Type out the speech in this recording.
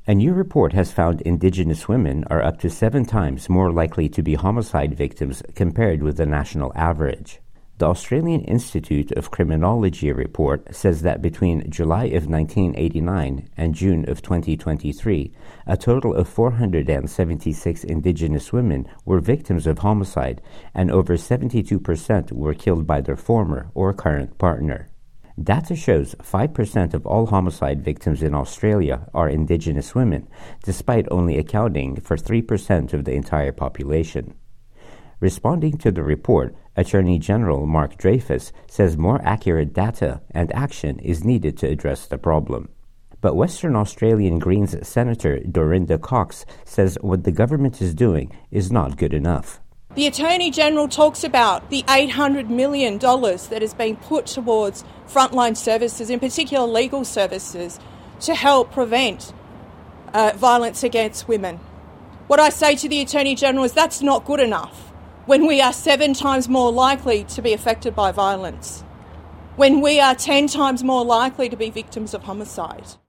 A new report has found Indigenous women are up to 7 times more likely to be homicide victims compared with the national average. The Australian Institute of Criminology report says that between July of 1989 and June of 2023, a total of 476 Indigenous women were victims of homicide, and over 72% were killed by their former or current partner. Data shows 5% of all homicide victims in Australia are Indigenous women, despite only accounting for 3% of the entire population. Responding to the report, Attorney General Mark Dreyfus says more accurate data and action is needed to address the problem. But Western Australian Greens Senator Dorinda Cox says what the government is doing is not good enough. The Attorney General talks about the $800 million that is being put towards frontline services, in particular legal services, to help prevent violence against women. What I say to the Attorney General is that's not good enough when we are 7 times more likely to be affected by violence, when we are 10 times more likely to be victims of homicide.